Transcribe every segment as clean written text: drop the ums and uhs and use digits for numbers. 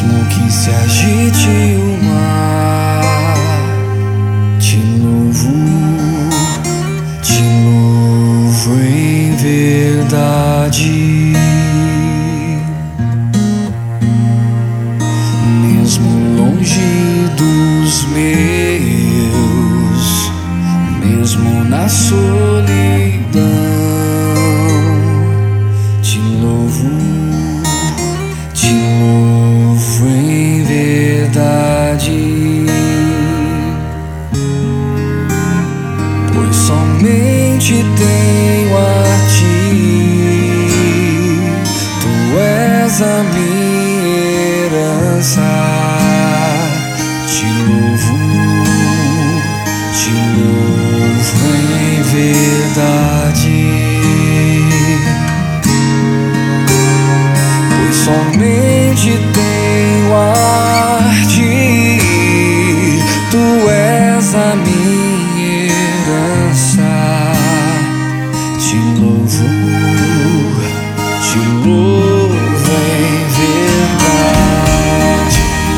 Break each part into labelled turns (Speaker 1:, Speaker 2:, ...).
Speaker 1: Mesmo que se agite o mar, te louvo em verdade. Mesmo longe dos meus, mesmo na solidão, te louvo em verdade. Pois somente tenho a ti, tu és a minha herança. Te louvo em verdade. Pois somente tenho a ti, tu és a minha herança. Te louvo em verdade.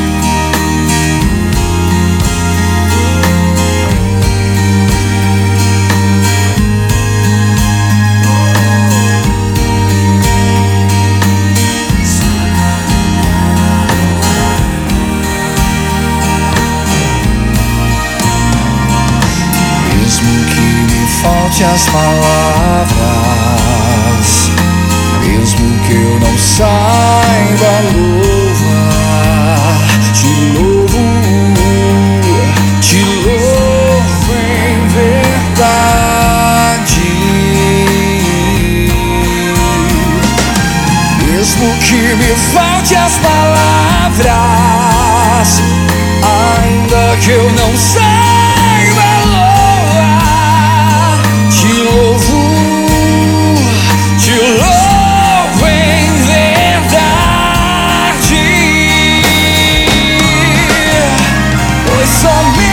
Speaker 1: Mesmo que me falte as palavras, mesmo que eu não saiba louvar, te louvo em verdade. Mesmo que me falte as palavras, ainda que eu não saiba louvar, te louvo em verdade. Pois somente